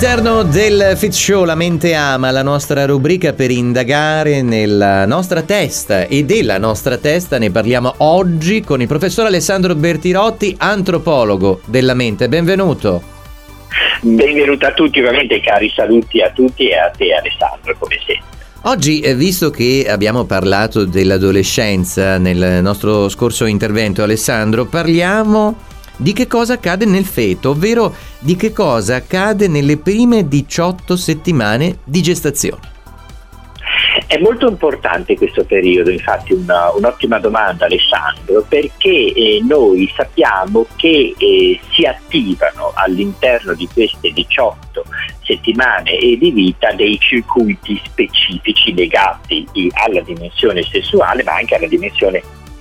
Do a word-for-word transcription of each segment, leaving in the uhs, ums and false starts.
All'interno del Fit Show La Mente Ama, la nostra rubrica per indagare nella nostra testa e della nostra testa, ne parliamo oggi con il professor Alessandro Bertirotti, antropologo della mente. Benvenuto. Benvenuto a tutti, ovviamente cari saluti a tutti e a te Alessandro, come sempre. Oggi, visto che abbiamo parlato dell'adolescenza nel nostro scorso intervento, Alessandro, parliamo di che cosa accade nel feto, ovvero di che cosa accade nelle prime diciotto settimane di gestazione. È molto importante questo periodo, infatti una, un'ottima domanda Alessandro, perché eh, noi sappiamo che eh, si attivano all'interno di queste diciotto settimane e di vita dei circuiti specifici legati alla dimensione sessuale ma anche alla dimensione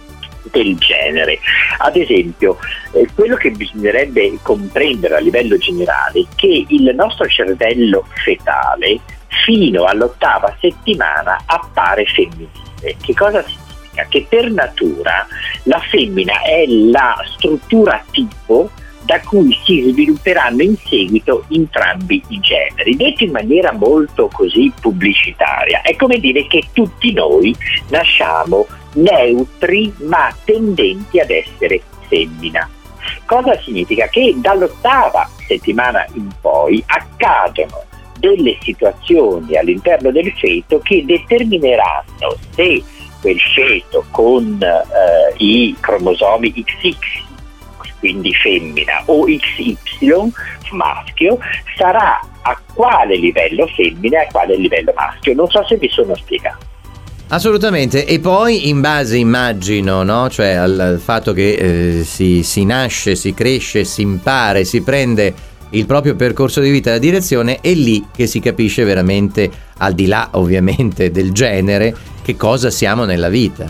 del genere. Ad esempio, eh, quello che bisognerebbe comprendere a livello generale è che il nostro cervello fetale fino all'ottava settimana appare femminile. Che cosa significa? Che per natura la femmina è la struttura tipo da cui si svilupperanno in seguito entrambi i generi. Detto in maniera molto così pubblicitaria, è come dire che tutti noi nasciamo neutri ma tendenti ad essere femmina. Cosa significa? Che dall'ottava settimana in poi accadono delle situazioni all'interno del feto che determineranno se quel feto con eh, i cromosomi X X, quindi femmina, o X Y maschio, sarà a quale livello femmina e a quale livello maschio. Non so se mi sono spiegato. Assolutamente, e poi in base, immagino, no? Cioè al, al fatto che eh, si, si nasce, si cresce, si impara, si prende il proprio percorso di vita, la direzione, è lì che si capisce veramente, al di là ovviamente del genere, che cosa siamo nella vita.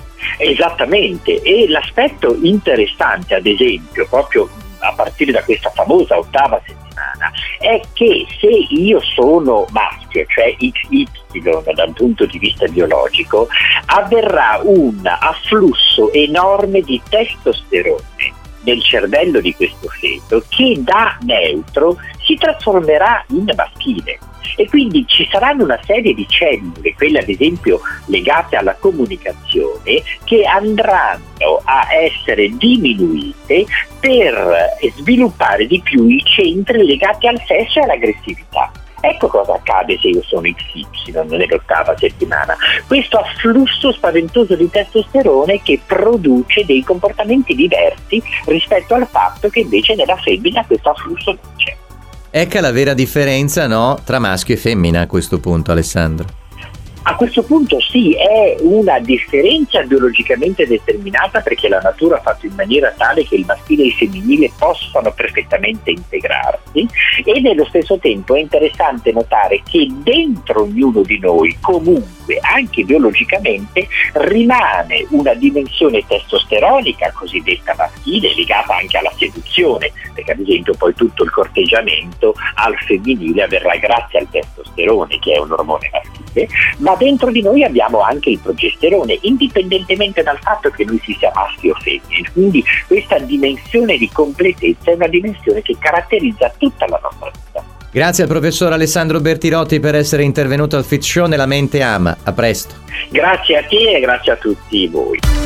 Esattamente, e l'aspetto interessante, ad esempio, proprio a partire da questa famosa ottava settimana, è che se io sono maschio, cioè X Y dal punto di vista biologico, avverrà un afflusso enorme di testosterone nel cervello di questo feto che da neutro si trasformerà in maschile. E quindi ci saranno una serie di cellule, quelle ad esempio legate alla comunicazione, che andranno a essere diminuite per sviluppare di più i centri legati al sesso e all'aggressività. Ecco cosa accade se io sono X Y nell'ottava settimana. Questo afflusso spaventoso di testosterone che produce dei comportamenti diversi rispetto al fatto che invece nella femmina questo afflusso non c'è. Ecco la vera differenza, no, tra maschio e femmina a questo punto, Alessandro. A questo punto sì, è una differenza biologicamente determinata perché la natura ha fatto in maniera tale che il maschile e il femminile possano perfettamente integrarsi, e nello stesso tempo è interessante notare che dentro ognuno di noi comunque, anche biologicamente, rimane una dimensione testosteronica cosiddetta maschile, legata anche alla seduzione, perché ad esempio poi tutto il corteggiamento al femminile avverrà grazie al testosterone, che è un ormone maschile, ma dentro di noi abbiamo anche il progesterone, indipendentemente dal fatto che noi si sia maschi o femmine. Quindi questa dimensione di completezza è una dimensione che caratterizza tutta la nostra vita. Grazie al professor Alessandro Bertirotti per essere intervenuto al Fit Show nella Mente Ama. A presto. Grazie a te e grazie a tutti voi.